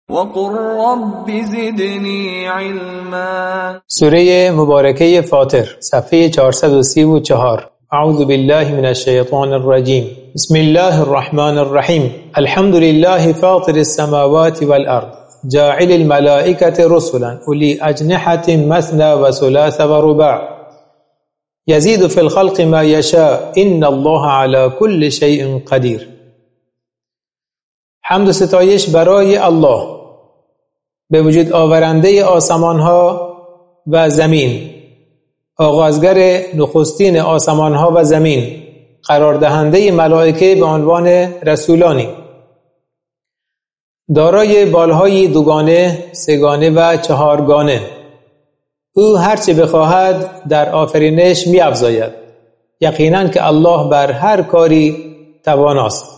وقل رب زدنی علما. سوره مبارکه فاطر، صفحه 434. اعوذ بالله من الشیطان الرجیم. بسم الله الرحمن الرحیم. الحمد لله فاطر السماوات والارض جاعل الملائکة رسلا اولی اجنحة مثنى وثلاث ورباع یزید فی الخلق ما یشاء ان الله علی کل شیء قدیر. حمد و ستایش برای الله، به وجود آورنده آسمان ها و زمین، آغازگر نخستین آسمان ها و زمین، قرار دهنده ملائکه به عنوان رسولانی، دارای بالهای دوگانه، سگانه و چهارگانه. او هرچه بخواهد در آفرینش می افزاید. یقیناً که الله بر هر کاری تواناست.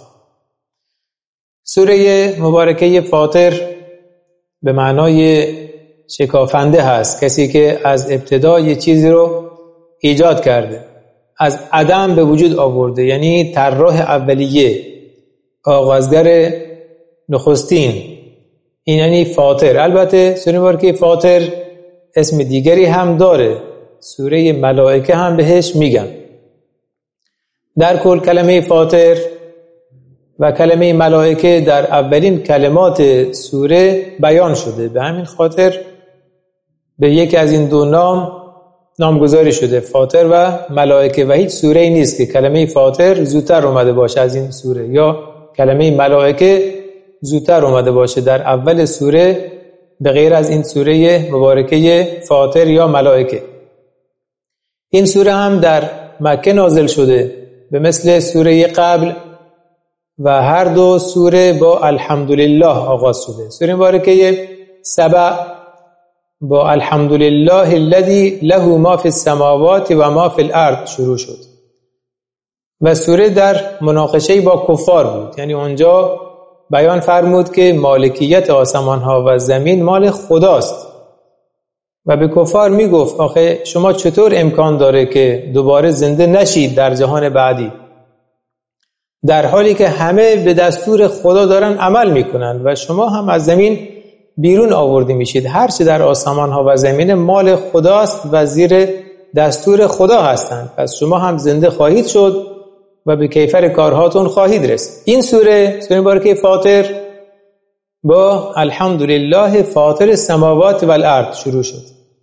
سوره مبارکه فاطر به معنای شکافنده هست، کسی که از ابتدای چیزی رو ایجاد کرده، از عدم به وجود آورده، یعنی طراح اولیه، آغازگر نخستین، این یعنی فاطر. البته سوره مبارکه فاطر اسم دیگری هم داره، سوره ملائکه هم بهش میگن. در کل کلمه فاطر و کلمه ملائکه در اولین کلمات سوره بیان شده، به همین خاطر به یکی از این دو نامگذاری شده، فاطر و ملائکه، و هیچ سوره‌ای نیست که کلمه فاطر زودتر اومده باشه از این سوره، یا کلمه ملائکه زودتر اومده باشه در اول سوره به غیر از این سوره مبارکه فاطر یا ملائکه. این سوره هم در مکه نازل شده به مثل سوره قبل و هر دو سوره با الحمدلله آغاز شده. سوره مبارکه سبع با الحمدلله الذی له ما فی السماوات و ما فی الارض شروع شد و سوره در مناقشه با کفار بود، یعنی اونجا بیان فرمود که مالکیت آسمان ها و زمین مال خداست و به کفار می گفت آخه شما چطور امکان داره که دوباره زنده نشید در جهان بعدی، در حالی که همه به دستور خدا دارن عمل میکنن و شما هم از زمین بیرون آورده میشید. هر چه در آسمان ها و زمین مال خداست و زیر دستور خدا هستند، پس شما هم زنده خواهید شد و به کیفر کارهاتون خواهید رسید. این سوره مبارکه فاطر با الحمدلله فاطر السماوات والارض شروع شد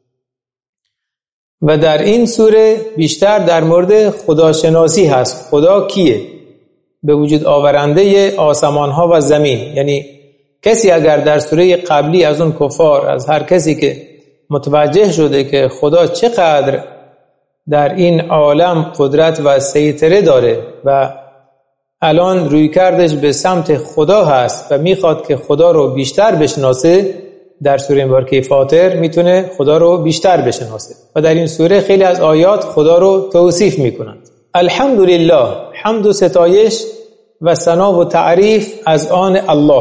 و در این سوره بیشتر در مورد خداشناسی هست. خدا کیه؟ به وجود آورنده آسمان ها و زمین. یعنی کسی اگر در سوره قبلی از اون کفار، از هر کسی که متوجه شده که خدا چقدر در این عالم قدرت و سیطره داره و الان روی کردش به سمت خدا هست و میخواد که خدا رو بیشتر بشناسه، در سوره مبارکه فاطر میتونه خدا رو بیشتر بشناسه و در این سوره خیلی از آیات خدا رو توصیف میکنند. الحمدلله، حمد و ستایش و ثنا و تعریف از آن الله.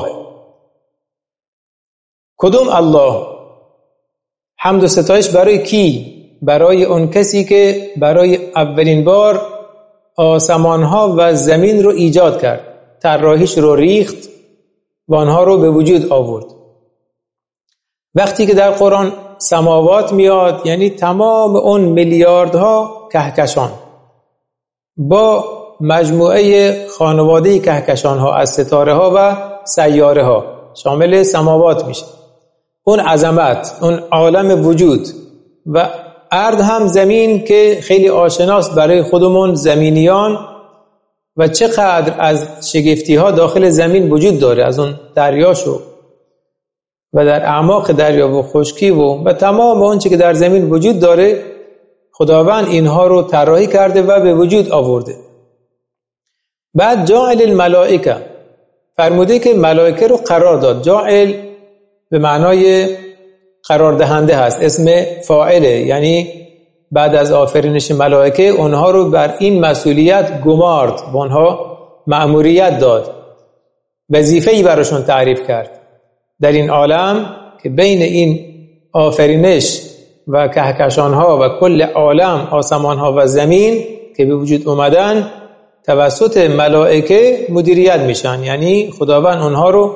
کدوم الله؟ حمد و ستایش برای کی؟ برای اون کسی که برای اولین بار آسمانها و زمین رو ایجاد کرد، طراحیش رو ریخت و آنها رو به وجود آورد. وقتی که در قرآن سماوات میاد یعنی تمام اون میلیاردها کهکشان با مجموعه خانواده کهکشان ها از ستاره ها و سیاره ها شامل سماوات میشه. اون عظمت، اون عالم وجود و ارض هم زمین که خیلی آشناست برای خودمون زمینیان و چقدر از شگفتی ها داخل زمین وجود داره، از اون دریاشو و در اعماق دریا و خشکی و تمام اون چی که در زمین وجود داره، خداوند اینها رو طراحی کرده و به وجود آورده. بعد جاعل الملائکه فرموده که ملائکه رو قرار داد. جاعل به معنای قرار دهنده هست، اسم فاعله، یعنی بعد از آفرینش ملائکه اونها رو بر این مسئولیت گمارد، به اونها مأموریت داد، وظیفه‌ای براشون تعریف کرد در این عالم که بین این آفرینش و کهکشان‌ها و کل عالم، آسمان‌ها و زمین که به وجود اومدن توسط ملائکه مدیریت میشن، یعنی خداوند اونها رو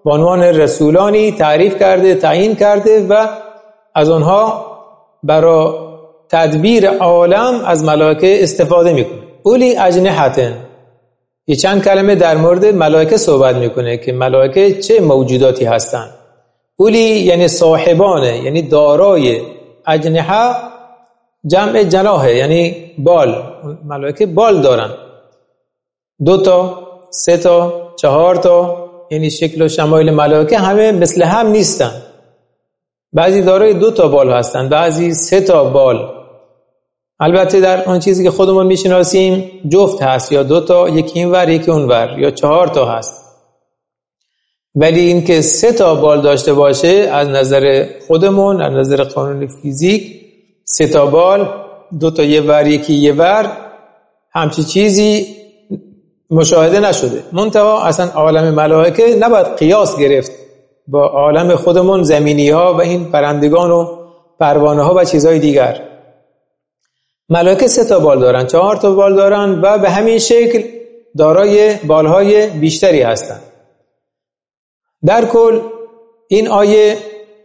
به عنوان رسولانی تعریف کرده، تعیین کرده و از آنها برای تدبیر عالم از ملائکه استفاده میکنه. اولی اجنحتن، یه چند کلمه در مورد ملائکه صحبت میکنه که ملائکه چه موجوداتی هستند. اولی یعنی صاحبانه، یعنی دارای. اجنحه جمع جناحه، یعنی بال. ملائکه بال دارن، 2 تا، 3 تا، 4 تا، یعنی شکل و شمایل ملائکه همه مثل هم نیستن. بعضی دارای 2 تا بال هستن، بعضی 3 تا بال. البته در اون چیزی که خودمون میشناسیم جفت هست، یا 2 تا، یکی اینور یکی اونور، یا 4 تا هست. ولی این که 3 تا بال داشته باشه از نظر خودمون، از نظر قانون فیزیک 3 تا بال، 2 تا یه ور یکی یه ور، همچی چیزی مشاهده نشده. منتها اصلا عالم ملائکه نباید قیاس گرفت با عالم خودمون، زمینی ها و این پرندگان و پروانه ها و چیزهای دیگر. ملائکه 3 تا بال دارن، 4 تا بال دارن و به همین شکل دارای بالهای بیشتری هستند. در کل این آیه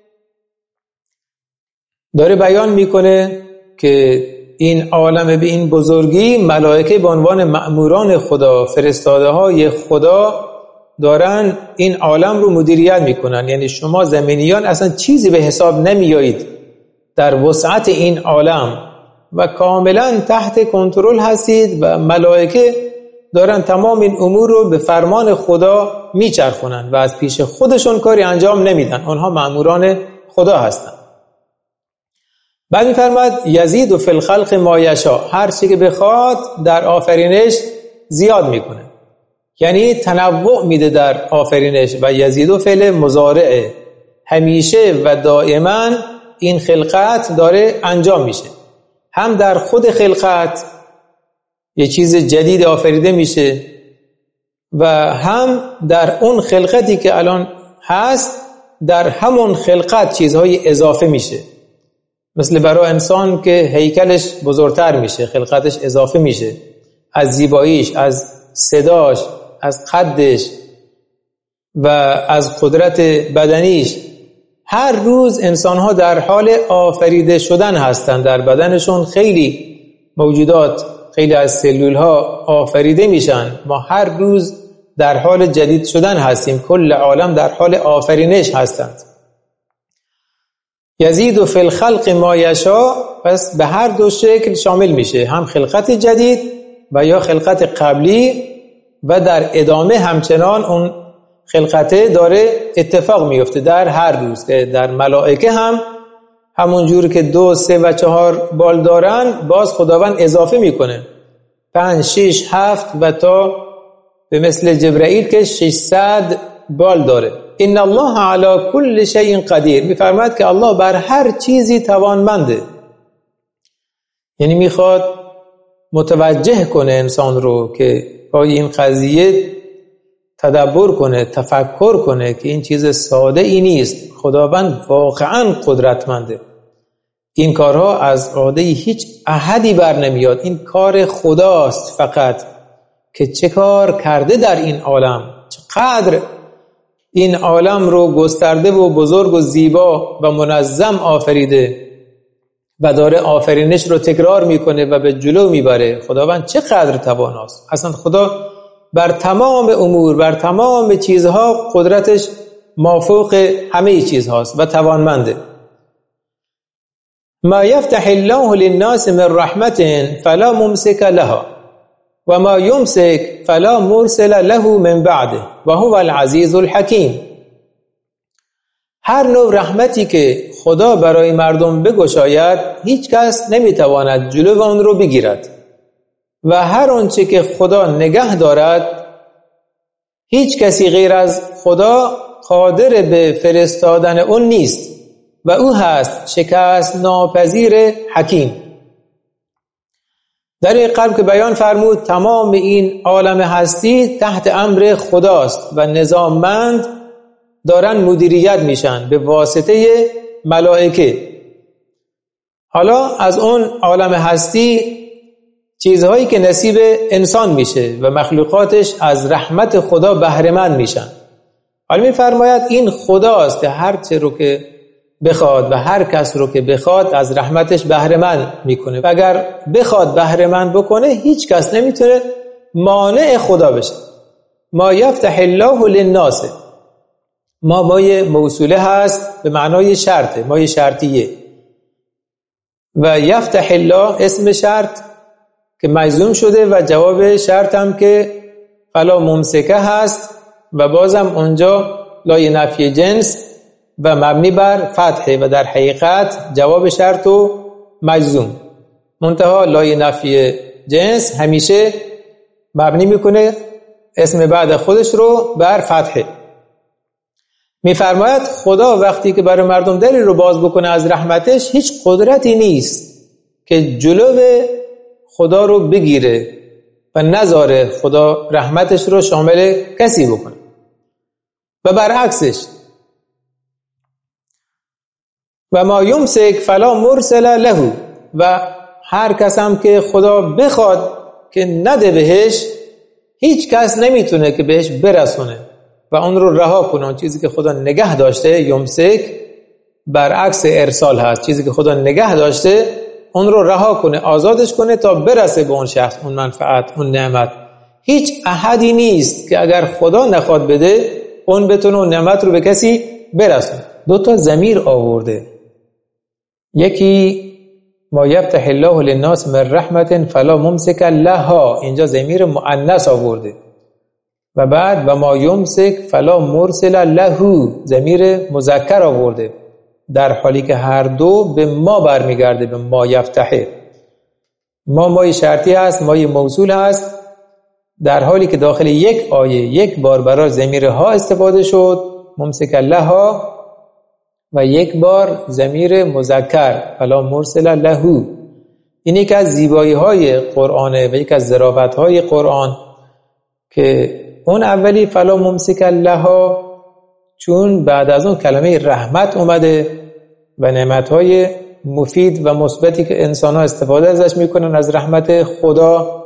داره بیان میکنه که این عالم به این بزرگی، ملائکه به عنوان مأموران خدا، فرستاده های خدا دارن این عالم رو مدیریت میکنن. یعنی شما زمینیان اصلا چیزی به حساب نمیایید در وسعت این عالم و کاملا تحت کنترل هستید و ملائکه دارن تمام این امور رو به فرمان خدا میچرخونن و از پیش خودشون کاری انجام نمیدن. آنها مأموران خدا هستن. بعد میفرماد یزید فی الخلق ما یشاء، هر چی که بخواد در آفرینش زیاد میکنه، یعنی تنوع میده در آفرینش. و یزید فعل مضارعه، همیشه و دائما این خلقت داره انجام میشه. هم در خود خلقت یه چیز جدید آفریده میشه و هم در اون خلقتی که الان هست در همون خلقت چیزهای اضافه میشه. مثل برای انسان که هیکلش بزرگتر میشه، خلقتش اضافه میشه، از زیباییش، از صداش، از قدش و از قدرت بدنیش. هر روز انسانها در حال آفریده شدن هستند. در بدنشون خیلی موجودات، خیلی از سلول ها آفریده میشن. ما هر روز در حال جدید شدن هستیم. کل عالم در حال آفرینش هستند. یزید فی الخلق ما یشاء، پس به هر دو شکل شامل میشه، هم خلقت جدید و یا خلقت قبلی، و در ادامه همچنان اون خلقته داره اتفاق میفته در هر روز. که در ملائکه هم همون جور که 2، 3 و 4 بال دارن، باز خداوند اضافه میکنه 5، 6، 7 و تا به مثل جبرائیل که 600 بال داره. ان الله علی کل شیء قدیر، میفرماید که الله بر هر چیزی توانمنده. یعنی میخواد متوجه کنه انسان رو که پای این قضیه تدبر کنه، تفکر کنه که این چیز ساده ای نیست. خداوند واقعا قدرتمنده. این کارها از عهده هیچ احدی بر نمیاد. این کار خداست فقط که چه کار کرده در این عالم، چقدر این عالم رو گسترده و بزرگ و زیبا و منظم آفریده و داره آفرینش رو تکرار میکنه و به جلو میبره. خداوند چقدر تواناست. اصلا خدا بر تمام امور، بر تمام چیزها قدرتش مافوق همه چیزهاست و توانمنده. ما یفتح الله للناس من رحمت فلا ممسک لها و ما یمسک فلا مرسل له من بعده و هو العزیز الحکیم. هر نوع رحمتی که خدا برای مردم بگشاید هیچ کس نمیتواند جلو آن رو بگیرد و هر آنچه که خدا نگه دارد هیچ کسی غیر از خدا قادر به فرستادن اون نیست و او هست شکست ناپذیر حکیم. در این قبل که بیان فرمود تمام این عالم هستی تحت امر خداست و نظاممند دارن مدیریت میشن به واسطه ملائکه. حالا از اون عالم هستی چیزهایی که نصیب انسان میشه و مخلوقاتش از رحمت خدا بهره مند میشن. حالا میفرماید این خداست که هر چه رو که بخواد و هر کس رو که بخواد از رحمتش بهره مند میکنه و اگر بخواد بهره مند بکنه هیچ کس نمیتونه مانع خدا بشه. ما یفتح الله للناس، مایه موصوله هست به معنای شرطه، مایه شرطیه، و یفتح الله اسم شرط که مجزوم شده و جواب شرط هم که فلا ممسکه هست و بازم اونجا لای نفی جنس و مبنی بر فتحه و در حقیقت جواب شرط و مجزوم، منتها لای نفی جنس همیشه مبنی میکنه اسم بعد خودش رو بر فتحه. میفرماید خدا وقتی که برای مردم دری رو باز بکنه از رحمتش هیچ قدرتی نیست که جلو خدا رو بگیره و نذاره خدا رحمتش رو شامل کسی بکنه و برعکسش. و ما یمسک فلا مرسل له، و هر کس هم که خدا بخواد که نده بهش هیچ کس نمیتونه که بهش برسونه و اون رو رها کنه. اون چیزی که خدا نگه داشته، یمسک برعکس ارسال هست، چیزی که خدا نگه داشته اون رو رها کنه، آزادش کنه تا برسه به اون شخص اون منفعت، اون نعمت. هیچ احدی نیست که اگر خدا نخواد بده اون بتونه اون نعمت رو به کسی برسونه. دو تا ضمیر آورده، یکی ما یفتح الله للناس من رحمت فلا ممسک لها، اینجا ضمیر مؤنث آورده، و بعد و ما یمسک فلا مرسل له ضمیر مذکر آورده، در حالی که هر دو به ما برمیگرده، به ما یفتح. مای شرطی هست، مای موصول هست، در حالی که داخل یک آیه یک بار برای ضمیر ها استفاده شد ممسک لها و یک بار ضمیر مذکر فلا مرسل له. این یک از زیبایی های قرآنه و یک از ظرافت های قرآن که اون اولی فلا ممسک لها چون بعد از اون کلمه رحمت اومده و نعمت های مفید و مثبتی که انسان ها استفاده ازش میکنن از رحمت خدا،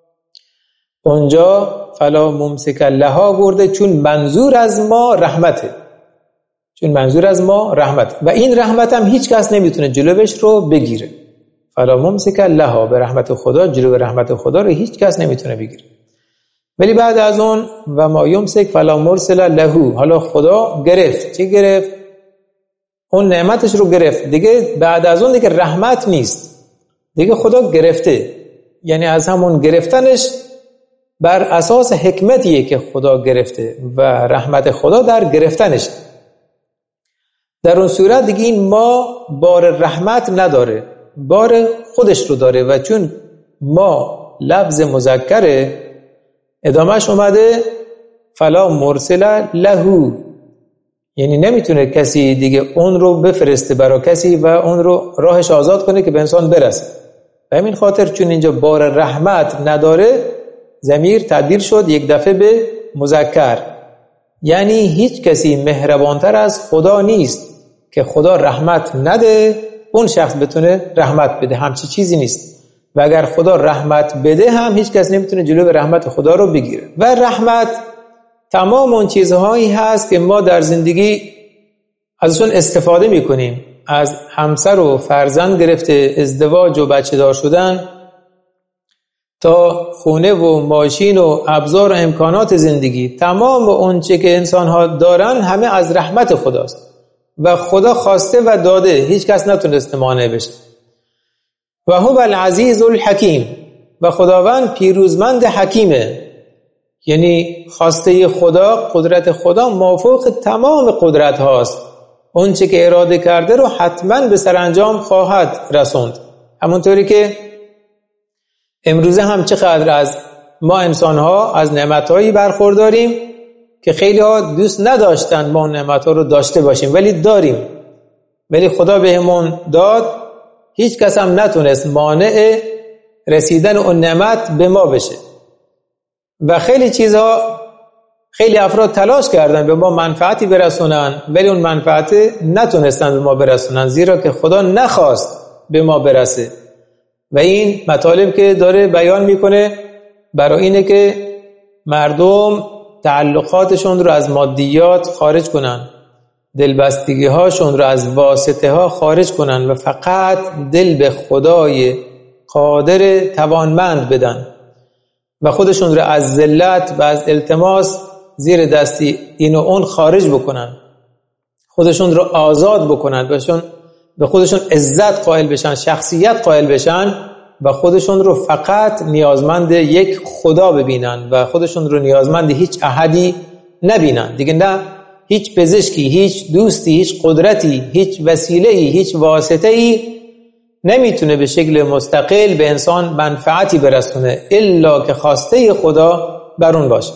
اونجا فلا ممسک لها برده چون منظور از ما رحمته، چون منظور از ما رحمت، و این رحمت هم هیچ کس نمیتونه جلوش رو بگیره. فلا ممسک لها، به رحمت خدا، جلو رحمت خدا رو هیچ کس نمیتونه بگیره. ولی بعد از اون و ما یمسک فلا مرسل له، حالا خدا گرفت، چی گرفت؟ اون نعمتش رو گرفت دیگه. بعد از اون دیگه رحمت نیست، دیگه خدا گرفته، یعنی از همون گرفتنش بر اساس حکمتیه که خدا گرفته و رحمت خدا در گرفتنش. در اون صورت دیگه این ما بار رحمت نداره، بار خودش رو داره، و چون ما لفظ مذکره ادامهش اومده فلا مرسل له، یعنی نمیتونه کسی دیگه اون رو بفرسته برای کسی و اون رو راهش آزاد کنه که به انسان برسه. و همین خاطر چون اینجا بار رحمت نداره ضمیر تبدیل شد یک دفعه به مذکر، یعنی هیچ کسی مهربانتر از خدا نیست که خدا رحمت نده اون شخص بتونه رحمت بده، همچی چیزی نیست. و اگر خدا رحمت بده هم هیچ کس نمیتونه جلو رحمت خدا رو بگیره. و رحمت تمام اون چیزهایی هست که ما در زندگی ازشون استفاده میکنیم، از همسر و فرزند گرفته، ازدواج و بچه دار شدن، تا خونه و ماشین و ابزار و امکانات زندگی. تمام اون چه که انسان ها دارن همه از رحمت خداست و خدا خواسته و داده، هیچ کس نتونسته مانع بشه. و هو العزیز الحکیم، و خداوند پیروزمند حکیمه، یعنی خواسته خدا، قدرت خدا مافوق تمام قدرت هاست، اون چه که اراده کرده رو حتما به سرانجام خواهد رسوند. همونطوری که امروزه هم چقدر از ما انسان ها از نعمتهایی برخورداریم که خیلی ها دوست نداشتن ما نعمت ها رو داشته باشیم، ولی داریم، ولی خدا بهمون داد، هیچ کس هم نتونست مانع رسیدن اون نعمت به ما بشه. و خیلی چیزها، خیلی افراد تلاش کردن به ما منفعتی برسونن، ولی اون منفعت نتونستن به ما برسونن، زیرا که خدا نخواست به ما برسه. و این مطالب که داره بیان میکنه برای اینه که مردم تعلقاتشون رو از مادیات خارج کنن، دلبستگی هاشون رو از واسطه ها خارج کنن و فقط دل به خدای قادر توانمند بدن و خودشون رو از ذلت و از التماس زیر دستی این و اون خارج بکنن، خودشون رو آزاد بکنن، به خودشون عزت قائل بشن، شخصیت قائل بشن و خودشون رو فقط نیازمند یک خدا ببینن و خودشون رو نیازمند هیچ احدی نبینن. دیگه نه هیچ پزشکی، هیچ دوستی، هیچ قدرتی، هیچ وسیله‌ای، هیچ واسطه‌ای نمیتونه به شکل مستقل به انسان منفعتی برسونه الا که خواسته خدا بر اون باشه.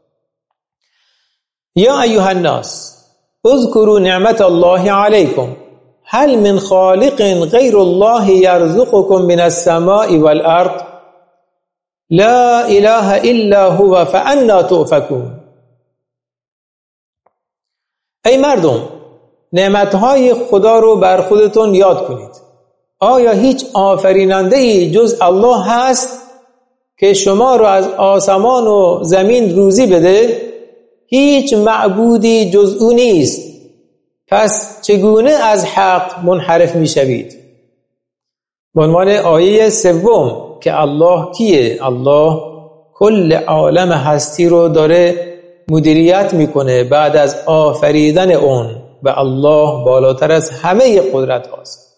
یا ایها الناس اذکروا نعمت الله علیکم هل من خالق غیر الله یرزقکم من السماء والارض لا اله الا هو فانا تؤفکون. ای مردم، نعمتهای خدا رو بر خودتون یاد کنید. آیا هیچ آفریننده‌ای جز الله هست که شما رو از آسمان و زمین روزی بده؟ هیچ معبودی جز او نیست. پس چگونه از حق منحرف می شوید؟ به عنوان آیه سوم که الله کیه؟ الله کل عالم هستی رو داره مدیریت میکنه بعد از آفریدن اون و الله بالاتر از همه قدرت هاست.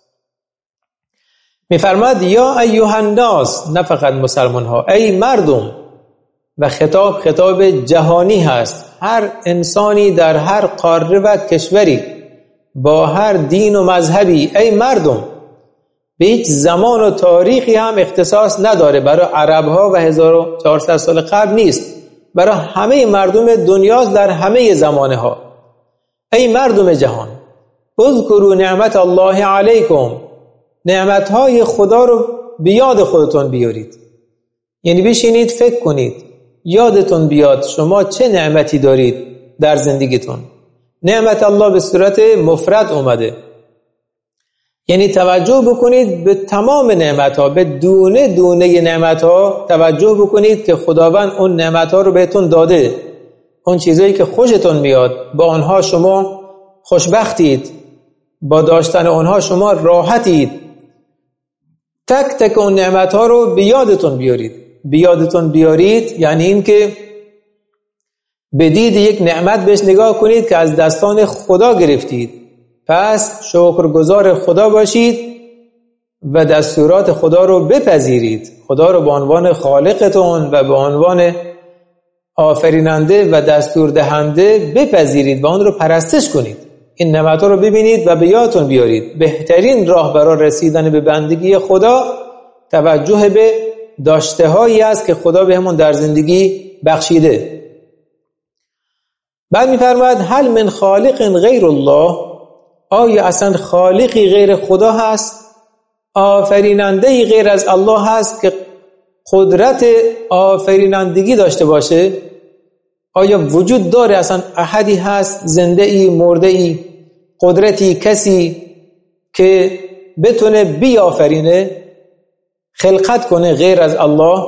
میفرماد یا ایها الناس، نه فقط مسلمان ها، ای مردم، و خطاب جهانی هست. هر انسانی در هر قاره و کشوری با هر دین و مذهبی، ای مردم، به هیچ زمان و تاریخی هم اختصاص نداره. برای عرب ها و 1400 سال قبل نیست، برای همه مردم دنیاست در همه زمانه ها. ای مردم جهان، اذکروا نعمت الله علیکم، نعمتهای خدا رو به یاد خودتون بیارید. یعنی بشینید فکر کنید، یادتون بیاد شما چه نعمتی دارید در زندگیتون. نعمت الله به صورت مفرد اومده، یعنی توجه بکنید به تمام نعمتها، به دونه دونه نعمتها توجه بکنید که خداوند اون نعمتها رو بهتون داده. اون چیزایی که خوشتون میاد با آنها شما خوشبختید، با داشتن آنها شما راحتید. تک تک اون نعمتها رو به یادتون بیارید. به یادتون بیارید یعنی این که بدید یک نعمت بهش نگاه کنید که از دستان خدا گرفتید، پس شکرگزار خدا باشید و دستورات خدا رو بپذیرید. خدا رو به عنوان خالقتون و به عنوان آفریننده و دستور دهنده بپذیرید و آن رو پرستش کنید. این نعمت‌ها رو ببینید و به یادتون بیارید. بهترین راه برای رسیدن به بندگی خدا توجه به داشته‌هایی است که خدا بهمون در زندگی بخشیده. بعد می‌فرماید هل من خالق غیر الله، آیا اصلا خالقی غیر خدا هست؟ آفریننده‌ای غیر از الله هست که قدرت آفرینندگی داشته باشه؟ آیا وجود داره اصلا احدی هست، زنده ای، مرده ای، قدرتی، کسی که بتونه بیافرینه، خلقت کنه غیر از الله؟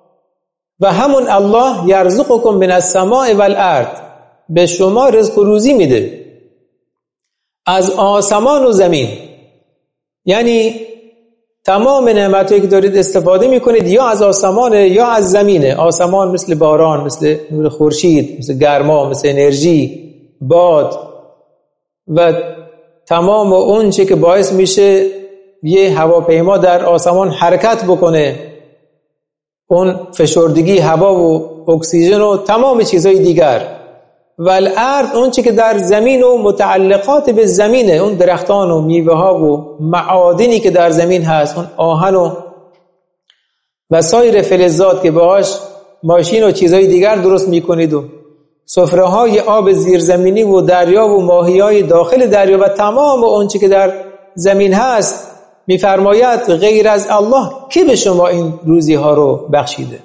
و همون الله یرزقکم من السماء والارض، به شما رزق و روزی میده از آسمان و زمین. یعنی تمام نعمتایی که دارید استفاده میکنید یا از آسمانه یا از زمینه. آسمان مثل باران، مثل نور خورشید، مثل گرما، مثل انرژی، باد و تمام اون چی که باعث میشه یه هواپیما در آسمان حرکت بکنه، اون فشردگی هوا و اکسیژن و تمام چیزهای دیگر. و الارض، اون چی که در زمین و متعلقات به زمینه، اون درختان و میوه ها و معادنی که در زمین هست، اون آهن و سایر فلزات که باهاش ماشین و چیزهای دیگر درست میکنید و سفره های آب زیرزمینی و دریا و ماهی های داخل دریا و تمام اون چی که در زمین هست. میفرماید غیر از الله کی به شما این روزی ها رو بخشیده؟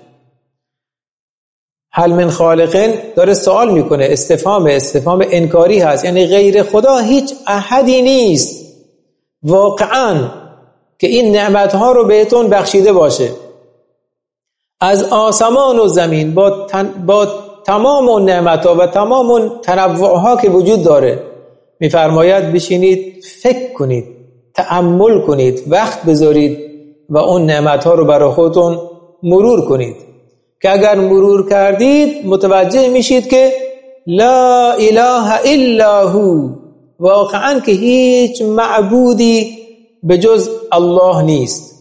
هل من خالقین داره سوال میکنه، استفهام انکاری هست، یعنی غیر خدا هیچ احدی نیست واقعا که این نعمتها رو بهتون بخشیده باشه. از آسمان و زمین با تمام اون نعمت‌ها و تمام اون تنوع‌ها که وجود داره. می‌فرماید بشینید فکر کنید، تأمل کنید، وقت بذارید و اون نعمت‌ها رو برای خودتون مرور کنید که اگر مرور کردید متوجه میشید که لا اله الا هو، واقعا که هیچ معبودی به جز الله نیست.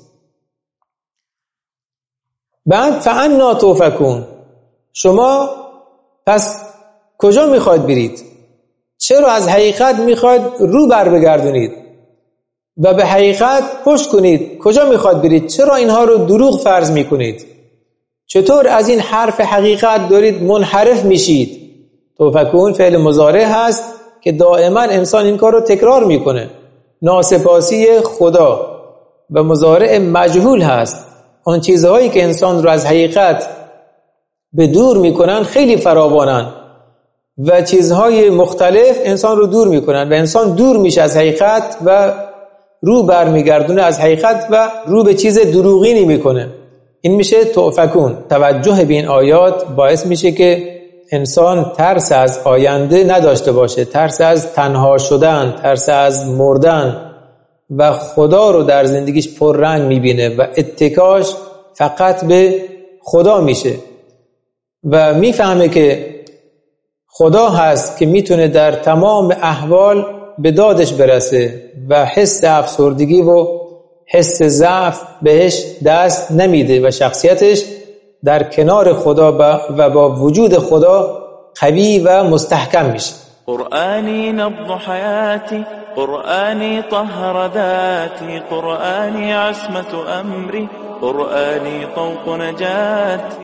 بعد فانا توفکون، شما پس کجا میخواید برید؟ چرا از حقیقت میخواید رو بر بگردونید و به حقیقت پشت کنید؟ کجا میخواید برید؟ چرا اینها رو دروغ فرض میکنید؟ چطور از این حرف حقیقت دارید منحرف میشید؟ توفکون فعل مضارع هست که دائما انسان این کار رو تکرار میکنه. ناسپاسی خدا و مضارع مجهول هست. آن چیزهایی که انسان رو از حقیقت به دور میکنن خیلی فراوانن و چیزهای مختلف انسان رو دور میکنن و انسان دور میشه از حقیقت و رو برمیگردونه از حقیقت و رو به چیز دروغینی میکنه. این میشه توفکون. توجه به این آیات باعث میشه که انسان ترس از آینده نداشته باشه، ترس از تنها شدن، ترس از مردن و خدا رو در زندگیش پررنگ میبینه و اتکاش فقط به خدا میشه و میفهمه که خدا هست که میتونه در تمام احوال به دادش برسه و حس افسردگی و حس ضعف بهش دست نمیده و شخصیتش در کنار خدا و با وجود خدا قوی و مستحکم میشه. قرآني نبض حياتي، قرآني طهر ذاتي، قرآني عصمة أمري، قرآني طوق نجاتي.